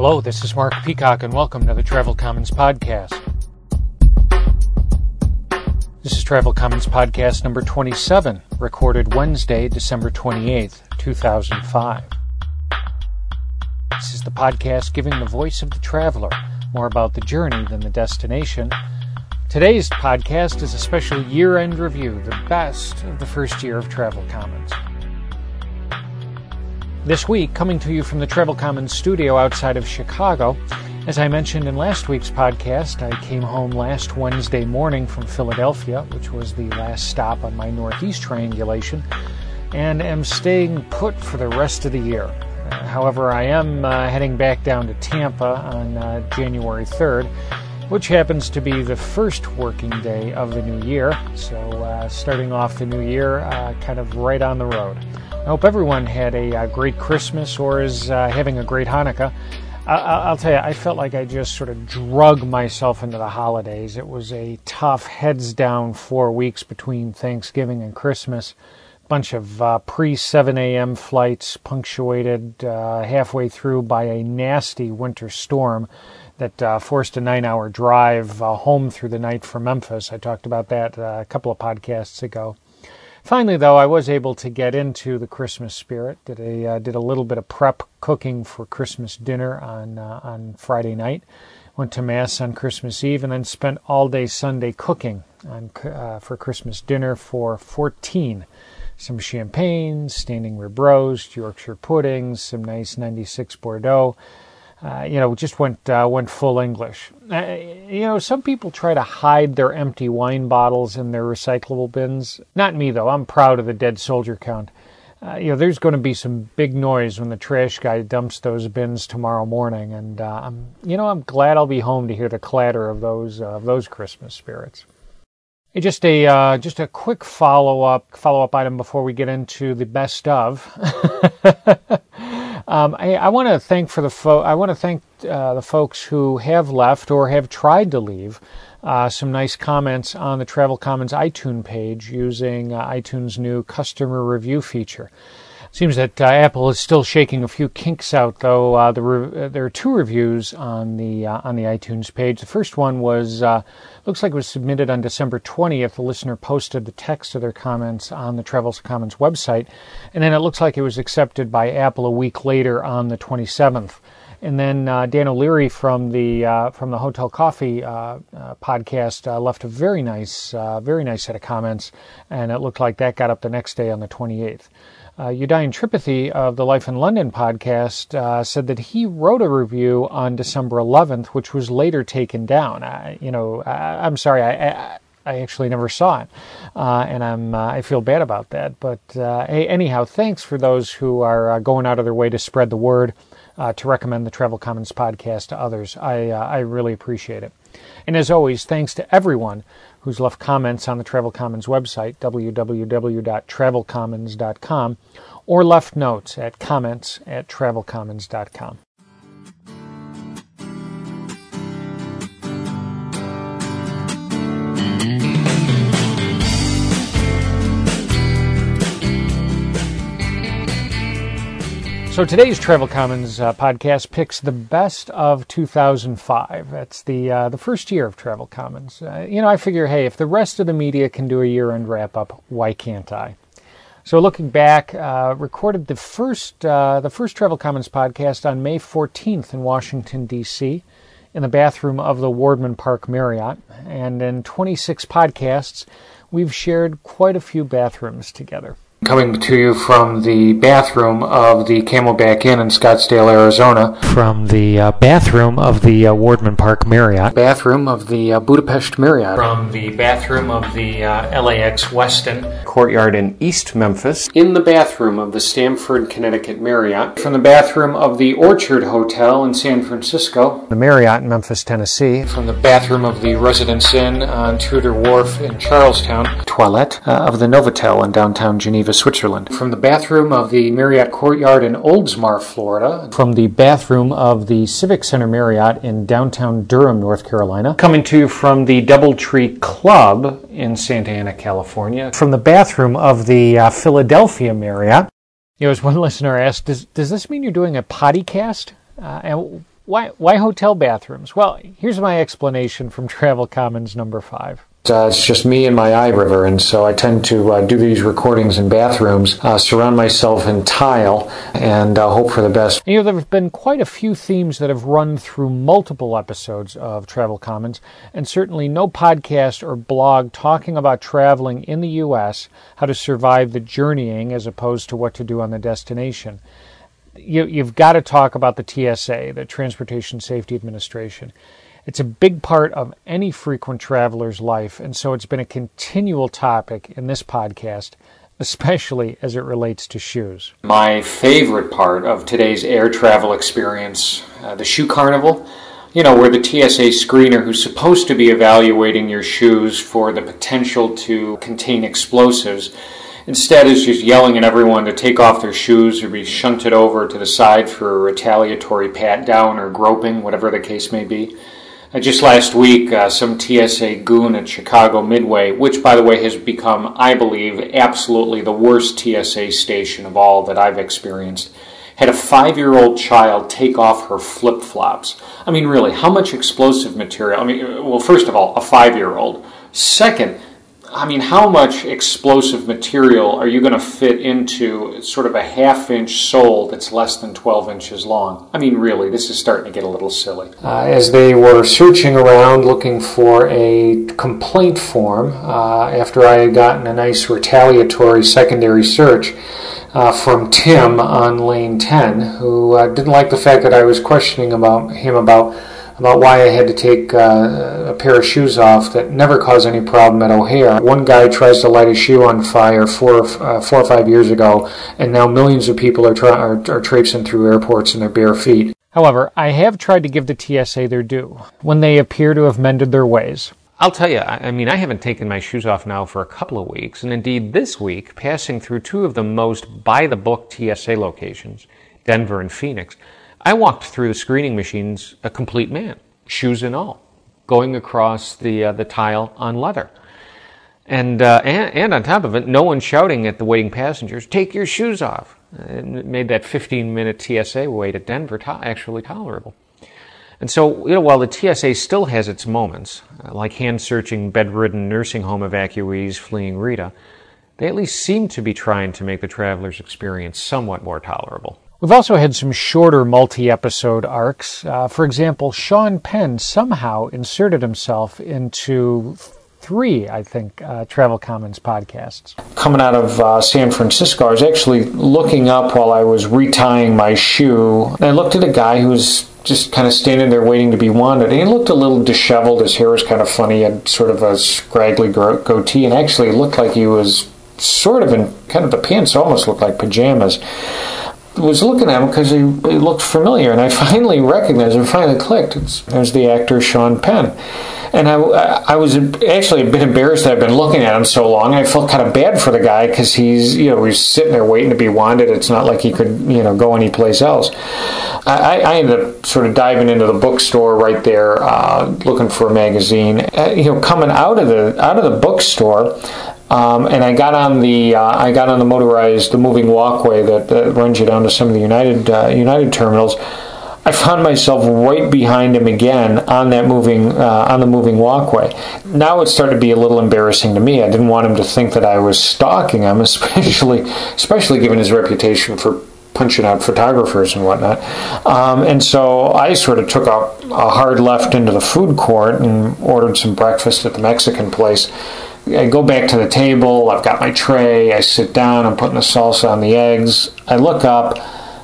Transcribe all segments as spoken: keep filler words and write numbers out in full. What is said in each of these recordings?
Hello, this is Mark Peacock, and welcome to the Travel Commons Podcast. This is Travel Commons Podcast number twenty-seven, recorded Wednesday, December twenty-eighth, two thousand five. This is the podcast giving the voice of the traveler, more about the journey than the destination. Today's podcast is a special year-end review, the best of the first year of Travel Commons. This week, coming to you from the Travel Commons studio outside of Chicago, as I mentioned in last week's podcast, I came home last Wednesday morning from Philadelphia, which was the last stop on my Northeast triangulation, and am staying put for the rest of the year. Uh, however, I am uh, heading back down to Tampa on uh, January third, which happens to be the first working day of the new year, so uh, starting off the new year uh, kind of right on the road. I hope everyone had a uh, great Christmas or is uh, having a great Hanukkah. I- I'll tell you, I felt like I just sort of drug myself into the holidays. It was a tough, heads-down four weeks between Thanksgiving and Christmas. Bunch of uh, pre-seven a.m. flights punctuated uh, halfway through by a nasty winter storm that uh, forced a nine-hour drive uh, home through the night from Memphis. I talked about that uh, a couple of podcasts ago. Finally, though, I was able to get into the Christmas spirit. Did a uh, did a little bit of prep cooking for Christmas dinner on uh, on Friday night. Went to Mass on Christmas Eve, and then spent all day Sunday cooking on uh, for Christmas dinner for fourteen. Some champagne, standing rib roast, Yorkshire puddings, some nice ninety-six Bordeaux. Uh, you know, just went uh, went full English. Uh, you know, some people try to hide their empty wine bottles in their recyclable bins. Not me, though. I'm proud of the dead soldier count. Uh, you know, there's going to be some big noise when the trash guy dumps those bins tomorrow morning, and uh, I'm, you know, I'm glad I'll be home to hear the clatter of those uh, of those Christmas spirits. Hey, just a uh, just a quick follow up follow up item before we get into the best of. Um, I, I want to thank for the fo- I want to thank uh, the folks who have left or have tried to leave uh, some nice comments on the Travel Commons iTunes page using uh, iTunes' new customer review feature. Seems that uh, Apple is still shaking a few kinks out, though. Uh, the re- there are two reviews on the uh, on the iTunes page. The first one was uh, looks like it was submitted on December twentieth. The listener posted the text of their comments on the Travel Commons website, and then it looks like it was accepted by Apple a week later on the twenty-seventh. And then uh, Dan O'Leary from the uh, from the Hotel Coffee uh, uh, podcast uh, left a very nice uh, very nice set of comments, and it looked like that got up the next day on the twenty-eighth. Uh, Udayan Tripathi of the Life in London podcast uh, said that he wrote a review on December eleventh, which was later taken down. I, you know, I, I'm sorry, I, I, I actually never saw it, uh, and I'm uh, I feel bad about that. But uh, hey, anyhow, thanks for those who are uh, going out of their way to spread the word, uh, to recommend the Travel Commons podcast to others. I uh, I really appreciate it. And as always, thanks to everyone who's left comments on the Travel Commons website, w w w dot travel commons dot com, or left notes at comments at travel commons dot com. So today's Travel Commons uh, podcast picks the best of two thousand five. That's the uh, the first year of Travel Commons. Uh, you know, I figure, hey, if the rest of the media can do a year-end wrap-up, why can't I? So looking back, uh, recorded the first uh, the first Travel Commons podcast on May fourteenth in Washington, D C, in the bathroom of the Wardman Park Marriott. And in twenty-six podcasts, we've shared quite a few bathrooms together. Coming to you from the bathroom of the Camelback Inn in Scottsdale, Arizona. From the uh, bathroom of the uh, Wardman Park Marriott. Bathroom of the uh, Budapest Marriott. From the bathroom of the uh, L A X Westin Courtyard in East Memphis. In the bathroom of the Stamford, Connecticut Marriott. From the bathroom of the Orchard Hotel in San Francisco. The Marriott in Memphis, Tennessee. From the bathroom of the Residence Inn on Tudor Wharf in Charlestown. Toilette uh, of the Novotel in downtown Geneva, Switzerland. From the bathroom of the Marriott Courtyard in Oldsmar, Florida. From the bathroom of the Civic Center Marriott in downtown Durham, North Carolina. Coming to you from the Doubletree Club in Santa Ana, California. From the bathroom of the uh, Philadelphia Marriott. You know, as one listener asked, does, does this mean you're doing a podcast? Uh, and Why, why hotel bathrooms? Well, here's my explanation from Travel Commons number five. Uh, it's just me and my iRiver, and so I tend to uh, do these recordings in bathrooms, uh, surround myself in tile, and uh, hope for the best. You know, there have been quite a few themes that have run through multiple episodes of Travel Commons, and certainly no podcast or blog talking about traveling in the U S, how to survive the journeying as opposed to what to do on the destination. You, you've got to talk about the T S A, the Transportation Safety Administration. It's a big part of any frequent traveler's life, and so it's been a continual topic in this podcast, especially as it relates to shoes. My favorite part of today's air travel experience, uh, the shoe carnival, you know, where the T S A screener who's supposed to be evaluating your shoes for the potential to contain explosives, instead is just yelling at everyone to take off their shoes or be shunted over to the side for a retaliatory pat down or groping, whatever the case may be. Uh, just last week, uh, some T S A goon at Chicago Midway, which, by the way, has become, I believe, absolutely the worst T S A station of all that I've experienced, had a five-year-old child take off her flip-flops. I mean, really, how much explosive material? I mean, well, first of all, a five-year-old. Second, I mean, how much explosive material are you going to fit into sort of a half-inch sole that's less than twelve inches long? I mean, really, this is starting to get a little silly. Uh, as they were searching around looking for a complaint form, uh, after I had gotten a nice retaliatory secondary search uh, from Tim on lane ten, who uh, didn't like the fact that I was questioning about him about about why I had to take uh, a pair of shoes off that never caused any problem at O'Hare. One guy tries to light a shoe on fire four, uh, four or five years ago, and now millions of people are, tra- are, are traipsing through airports in their bare feet. However, I have tried to give the T S A their due when they appear to have mended their ways. I'll tell you, I mean, I haven't taken my shoes off now for a couple of weeks, and indeed this week, passing through two of the most by-the-book T S A locations, Denver and Phoenix, I walked through the screening machines a complete man, shoes and all, going across the uh, the tile on leather. And, uh, and and on top of it, no one shouting at the waiting passengers, take your shoes off. And it made that fifteen-minute T S A wait at Denver to- actually tolerable. And so, you know, while the T S A still has its moments, uh, like hand-searching bedridden nursing home evacuees fleeing Rita, they at least seem to be trying to make the traveler's experience somewhat more tolerable. We've also had some shorter multi-episode arcs. Uh, for example, Sean Penn somehow inserted himself into three, I think, uh, Travel Commons podcasts. Coming out of uh, San Francisco, I was actually looking up while I was retying my shoe, and I looked at a guy who was just kind of standing there waiting to be wanted. And he looked a little disheveled. His hair was kind of funny. He had sort of a scraggly goatee, and actually looked like he was sort of in kind of the pants almost looked like pajamas. Was looking at him because he, he looked familiar, and I finally recognized him, finally clicked. It was the actor Sean Penn. And I, I was actually a bit embarrassed that I've been looking at him so long. I felt kind of bad for the guy because he's, you know, he's sitting there waiting to be wanted. It's not like he could, you know, go anyplace else. I, I ended up sort of diving into the bookstore right there, uh, looking for a magazine. Uh, you know, coming out of the out of the bookstore. Um, and I got on the uh, I got on the motorized, the moving walkway that, that runs you down to some of the United uh, United terminals. I found myself right behind him again on that moving uh, on the moving walkway. Now it started to be a little embarrassing to me. I didn't want him to think that I was stalking him, especially especially given his reputation for punching out photographers and whatnot. Um, and so I sort of took a, a hard left into the food court and ordered some breakfast at the Mexican place. I go back to the table, I've got my tray, I sit down, I'm putting the salsa on the eggs. I look up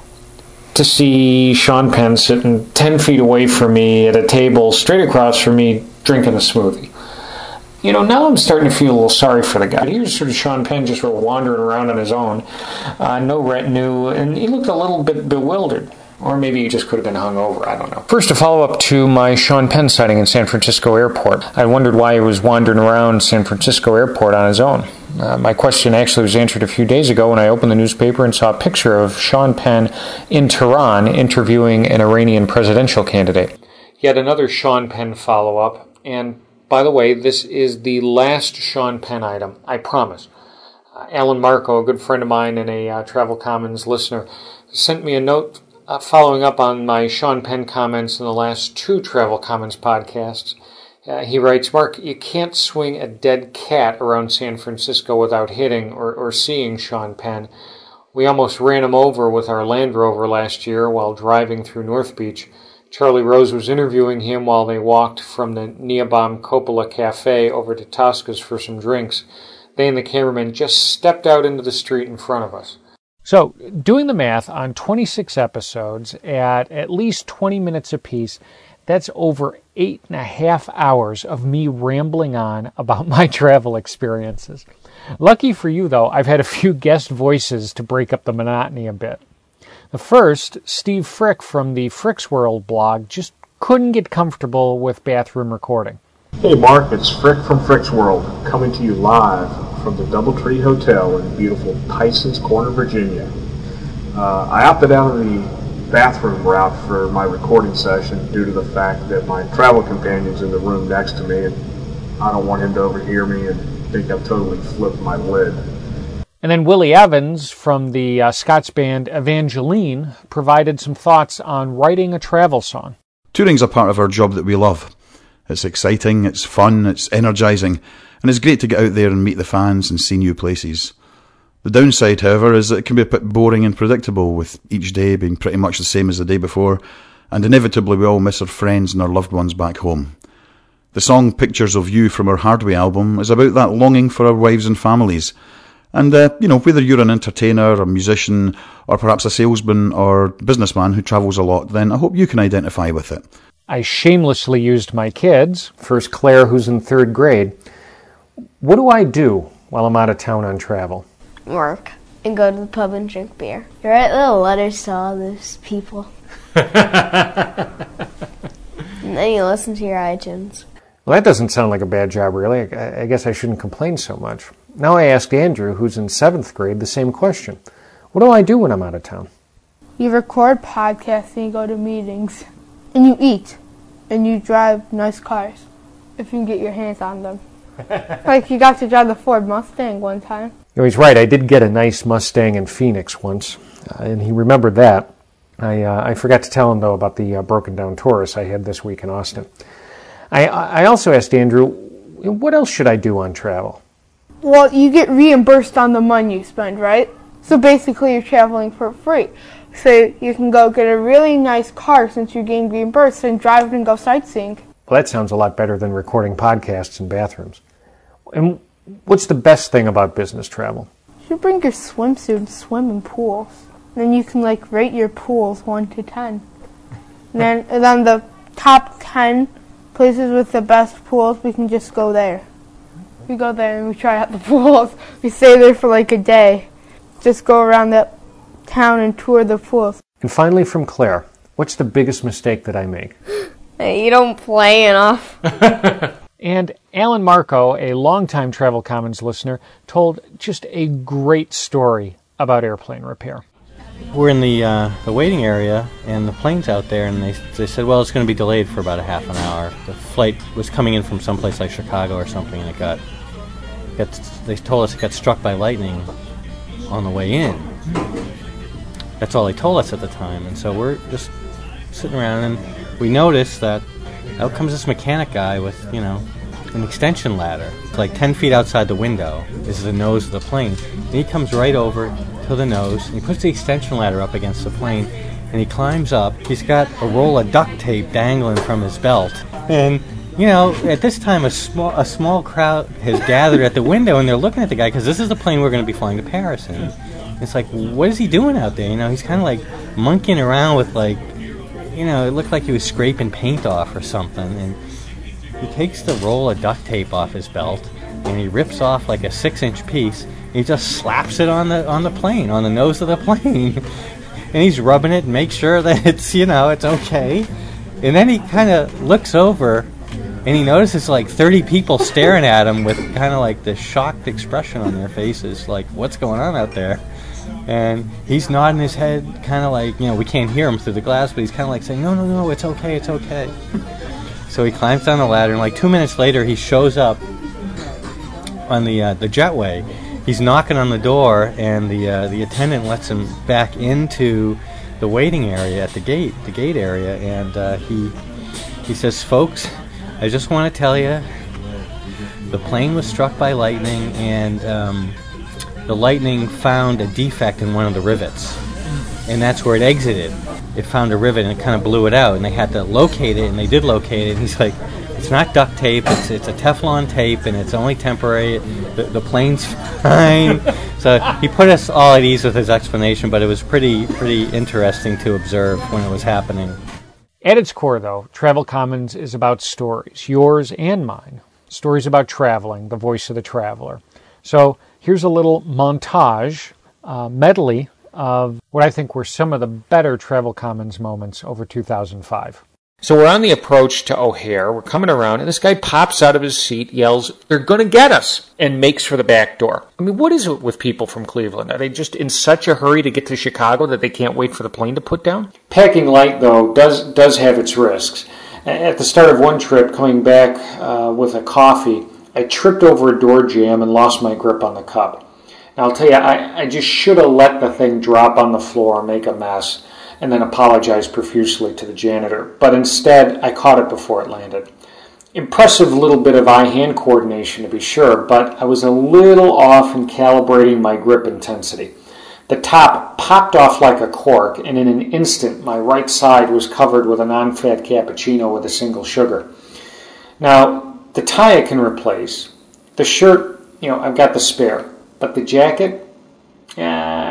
to see Sean Penn sitting ten feet away from me at a table straight across from me drinking a smoothie. You know, now I'm starting to feel a little sorry for the guy. Here's sort of Sean Penn just sort of wandering around on his own, uh, no retinue, and he looked a little bit bewildered. Or maybe he just could have been hungover, I don't know. First, a follow-up to my Sean Penn sighting in San Francisco Airport. I wondered why he was wandering around San Francisco Airport on his own. Uh, my question actually was answered a few days ago when I opened the newspaper and saw a picture of Sean Penn in Tehran interviewing an Iranian presidential candidate. Yet another Sean Penn follow-up, and by the way, this is the last Sean Penn item, I promise. Uh, Alan Marco, a good friend of mine and a uh, Travel Commons listener, sent me a note Uh, following up on my Sean Penn comments in the last two Travel Commons podcasts, uh, he writes, Mark, you can't swing a dead cat around San Francisco without hitting or, or seeing Sean Penn. We almost ran him over with our Land Rover last year while driving through North Beach. Charlie Rose was interviewing him while they walked from the Neobom Coppola Cafe over to Tosca's for some drinks. They and the cameraman just stepped out into the street in front of us. So, doing the math on twenty-six episodes at at least twenty minutes apiece, that's over eight and a half hours of me rambling on about my travel experiences. Lucky for you, though, I've had a few guest voices to break up the monotony a bit. The first, Steve Frick from the Frick's World blog, just couldn't get comfortable with bathroom recording. Hey Mark, it's Frick from Frick's World, coming to you live from the Doubletree Hotel in beautiful Tyson's Corner, Virginia. Uh, I opted out of the bathroom route for my recording session due to the fact that my travel companion's in the room next to me, and I don't want him to overhear me and think I've totally flipped my lid. And then Willie Evans from the uh, Scots band Evangeline provided some thoughts on writing a travel song. Touring's a part of our job that we love. It's exciting, it's fun, it's energising, and it's great to get out there and meet the fans and see new places. The downside, however, is that it can be a bit boring and predictable, with each day being pretty much the same as the day before, and inevitably we all miss our friends and our loved ones back home. The song Pictures of You from our Hardway album is about that longing for our wives and families. And, uh, you know, whether you're an entertainer, a musician, or perhaps a salesman or businessman who travels a lot, then I hope you can identify with it. I shamelessly used my kids, first Claire, who's in third grade. What do I do while I'm out of town on travel? Work and go to the pub and drink beer. You write little letters to all those people. And then you listen to your iTunes. Well, that doesn't sound like a bad job, really. I, I guess I shouldn't complain so much. Now I asked Andrew, who's in seventh grade, the same question. What do I do when I'm out of town? You record podcasts and you go to meetings. And you eat. And you drive nice cars. If you can get your hands on them. Like you got to drive the Ford Mustang one time. You know, he's right. I did get a nice Mustang in Phoenix once. Uh, and he remembered that. I uh, I forgot to tell him, though, about the uh, broken down Taurus I had this week in Austin. I I also asked Andrew, what else should I do on travel? Well, you get reimbursed on the money you spend, right? So basically you're traveling for free. So you can go get a really nice car since you're getting reimbursed and drive it and go sightseeing. Well, that sounds a lot better than recording podcasts in bathrooms. And what's the best thing about business travel? You should bring your swimsuit and swim in pools. And then you can like rate your pools one to ten. And then, and then the top ten places with the best pools, we can just go there. We go there and we try out the pools. We stay there for like a day. Just go around the town and tour the pools. And finally from Claire, what's the biggest mistake that I make? You don't play enough. And Alan Marco, a longtime Travel Commons listener, told just a great story about airplane repair. We're in the uh, the waiting area, and the plane's out there, and they they said, well, it's going to be delayed for about a half an hour. The flight was coming in from someplace like Chicago or something, and it got, got they told us it got struck by lightning on the way in. That's all they told us at the time, and so we're just sitting around, and we noticed that out comes this mechanic guy with, you know, an extension ladder. It's like ten feet outside the window. This is the nose of the plane. And he comes right over to the nose, and he puts the extension ladder up against the plane, and he climbs up. He's got a roll of duct tape dangling from his belt. And, you know, at this time, a small a small crowd has gathered at the window, and they're looking at the guy, because this is the plane we're going to be flying to Paris in. It's like, what is he doing out there? You know, he's kind of like monkeying around with, like, you know, it looked like he was scraping paint off or something. And he takes the roll of duct tape off his belt, and he rips off like a six-inch piece, and he just slaps it on the on the plane, on the nose of the plane. And he's rubbing it and makes sure that it's, you know, it's okay. And then he kind of looks over, and he notices like thirty people staring at him with kind of like this shocked expression on their faces, like, what's going on out there? And he's nodding his head, kind of like, you know, we can't hear him through the glass, but he's kind of like saying, no, no, no, it's okay, it's okay. So he climbs down the ladder, and like two minutes later, he shows up on the uh, the jetway. He's knocking on the door, and the uh, the attendant lets him back into the waiting area at the gate, the gate area, and uh, he he says, "Folks, I just want to tell you, the plane was struck by lightning, and um, the lightning found a defect in one of the rivets, and that's where it exited. It found a rivet and it kind of blew it out, and they had to locate it, and they did locate it." And he's like, "It's not duct tape, it's it's a Teflon tape, and it's only temporary. The, the plane's fine." So he put us all at ease with his explanation, but it was pretty pretty interesting to observe when it was happening. At its core, though, Travel Commons is about stories, yours and mine. Stories about traveling, the voice of the traveler. So here's a little montage, uh, medley, of what I think were some of the better Travel Commons moments over two thousand five. So we're on the approach to O'Hare. We're coming around, and this guy pops out of his seat, yells, "They're going to get us," and makes for the back door. I mean, what is it with people from Cleveland? Are they just in such a hurry to get to Chicago that they can't wait for the plane to put down? Packing light, though, does does have its risks. At the start of one trip, coming back uh, with a coffee, I tripped over a door jamb and lost my grip on the cup. Now, I'll tell you, I, I just should have let the thing drop on the floor and make a mess, and then apologized profusely to the janitor. But instead, I caught it before it landed. Impressive little bit of eye-hand coordination, to be sure, but I was a little off in calibrating my grip intensity. The top popped off like a cork, and in an instant, my right side was covered with a non-fat cappuccino with a single sugar. Now, the tie I can replace. The shirt, you know, I've got the spare. But the jacket, uh,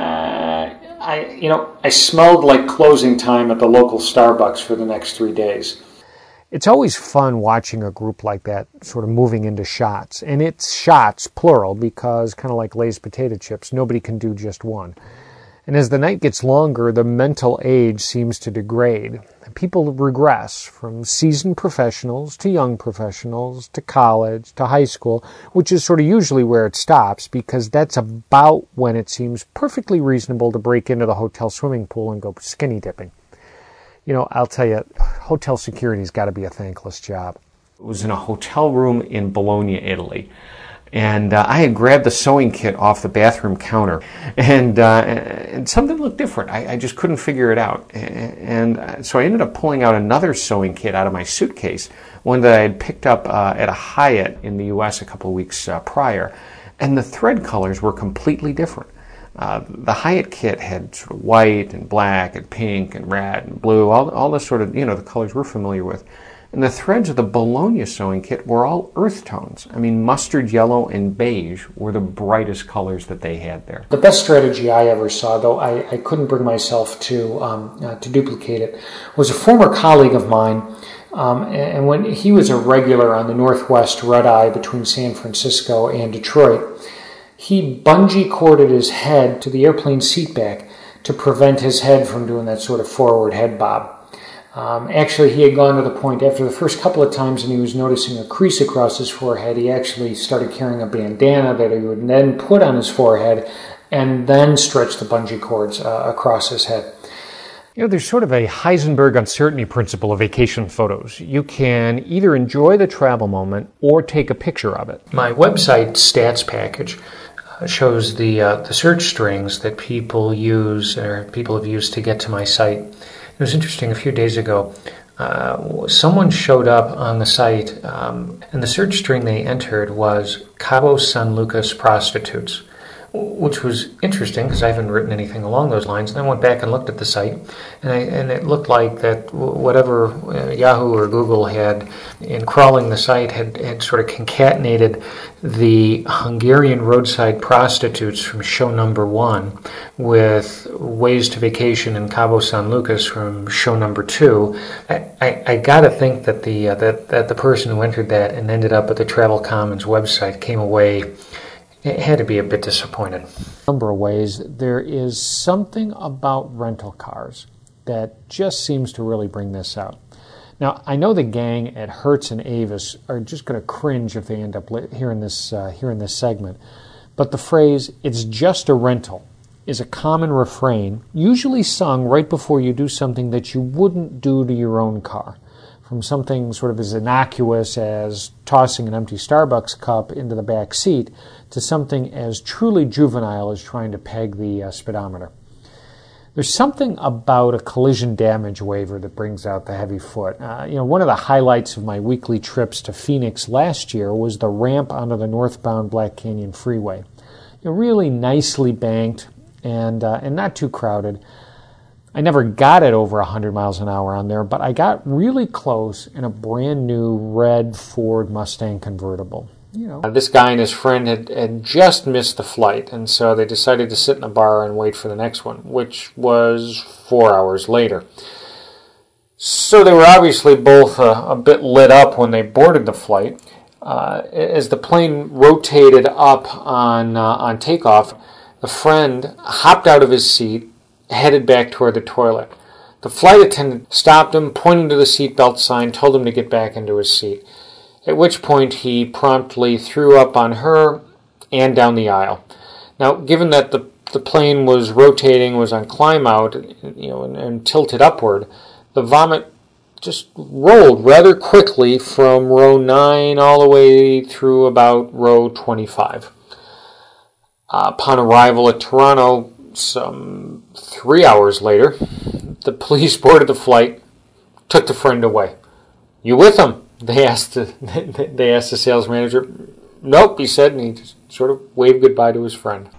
I, you know, I smelled like closing time at the local Starbucks for the next three days. It's always fun watching a group like that sort of moving into shots. And it's shots, plural, because kind of like Lay's potato chips, nobody can do just one. And as the night gets longer, the mental age seems to degrade. People regress from seasoned professionals to young professionals to college to high school, which is sort of usually where it stops, because that's about when it seems perfectly reasonable to break into the hotel swimming pool and go skinny dipping. You know, I'll tell you, hotel security's got to be a thankless job. It was in a hotel room in Bologna, Italy. And uh, I had grabbed the sewing kit off the bathroom counter, and uh, and something looked different. I, I just couldn't figure it out. And, and so I ended up pulling out another sewing kit out of my suitcase, one that I had picked up uh, at a Hyatt in the U S a couple of weeks uh, prior. And the thread colors were completely different. Uh, the Hyatt kit had sort of white and black and pink and red and blue, all, all the sort of, you know, the colors we're familiar with. And the threads of the Bologna sewing kit were all earth tones. I mean, mustard yellow and beige were the brightest colors that they had there. The best strategy I ever saw, though I, I couldn't bring myself to um, uh, to duplicate it, was a former colleague of mine. Um, and when he was a regular on the Northwest Red Eye between San Francisco and Detroit, he bungee corded his head to the airplane seat back to prevent his head from doing that sort of forward head bob. Um, actually, he had gone to the point after the first couple of times and he was noticing a crease across his forehead, he actually started carrying a bandana that he would then put on his forehead and then stretch the bungee cords uh, across his head. You know, there's sort of a Heisenberg uncertainty principle of vacation photos. You can either enjoy the travel moment or take a picture of it. My website stats package uh, shows the uh, the search strings that people use or people have used to get to my site. It was interesting, a few days ago, uh, someone showed up on the site, um, and the search string they entered was Cabo San Lucas prostitutes, which was interesting because I haven't written anything along those lines. And I went back and looked at the site, and, I, and it looked like that whatever uh, Yahoo or Google had in crawling the site had, had sort of concatenated the Hungarian roadside prostitutes from show number one with Ways to Vacation in Cabo San Lucas from show number two. I, I, I got to think that the uh, that that the person who entered that and ended up at the Travel Commons website came away. It had to be a bit disappointed. A number of ways. There is something about rental cars that just seems to really bring this out. Now, I know the gang at Hertz and Avis are just going to cringe if they end up hearing this, uh, hearing this segment, but the phrase, "it's just a rental," is a common refrain, usually sung right before you do something that you wouldn't do to your own car. From something sort of as innocuous as tossing an empty Starbucks cup into the back seat to something as truly juvenile as trying to peg the uh, speedometer. There's something about a collision damage waiver that brings out the heavy foot. Uh, you know, one of the highlights of my weekly trips to Phoenix last year was the ramp onto the northbound Black Canyon Freeway. You know, really nicely banked and uh, and not too crowded. I never got it over one hundred miles an hour on there, but I got really close in a brand new red Ford Mustang convertible. You know, uh, this guy and his friend had, had just missed the flight, and so they decided to sit in a bar and wait for the next one, which was four hours later. So they were obviously both uh, a bit lit up when they boarded the flight. Uh, as the plane rotated up on uh, on takeoff, the friend hopped out of his seat, headed back toward the toilet. The flight attendant stopped him, pointing to the seatbelt sign, told him to get back into his seat. At which point he promptly threw up on her and down the aisle. Now, given that the the plane was rotating, was on climb out, you know, and, and tilted upward, the vomit just rolled rather quickly from row nine all the way through about row twenty-five. Uh, upon arrival at Toronto, some three hours later, the police boarded the flight, took the friend away. "You with him?" They asked the they asked the sales manager. "Nope," he said, and he just sort of waved goodbye to his friend.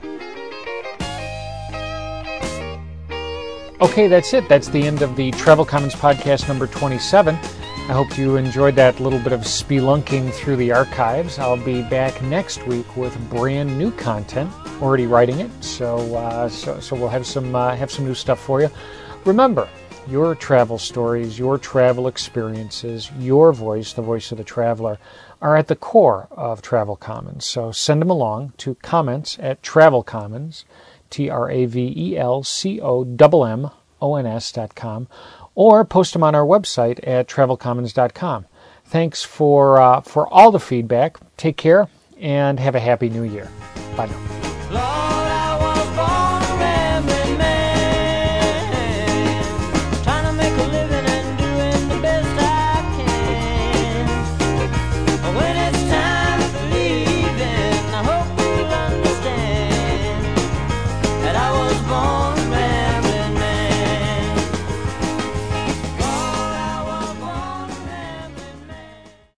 Okay, that's it. That's the end of the Travel Commons podcast number twenty-seven. I hope you enjoyed that little bit of spelunking through the archives. I'll be back next week with brand new content. Already writing it, so uh, so so we'll have some uh, have some new stuff for you. Remember, your travel stories, your travel experiences, your voice, the voice of the traveler, are at the core of Travel Commons. So send them along to comments at Travel Commons, T R A V E L C O M M O N S dot com, or post them on our website at travel commons dot com. Thanks for uh, for all the feedback. Take care and have a happy new year. Bye now. Lord, I was born a rambling man, trying to make a living and doing the best I can. But when it's time for leaving, I hope you'll understand that I was born